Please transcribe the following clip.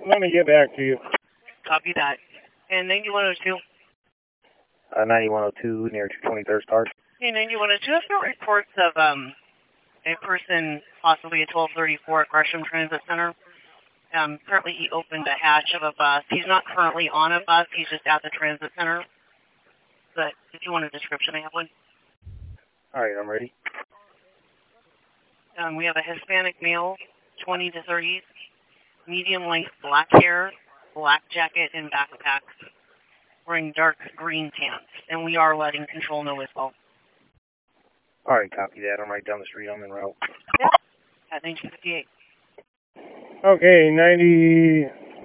Let me get back to you. Copy that. And 9102. 9102 near 223rd Start. Hey, 9102. I've got reports of a person possibly at 1234 at Gresham Transit Center. Currently he opened a hatch of a bus. He's not currently on a bus. He's just at the transit center. But if you want a description, I have one. All right, I'm ready. We have a Hispanic male, 20 to 30s, medium length black hair, black jacket, and backpack, wearing dark green pants. And we are letting control know as well. All right, copy that. I'm right down the street. I'm en route. At 1958. Okay, 90.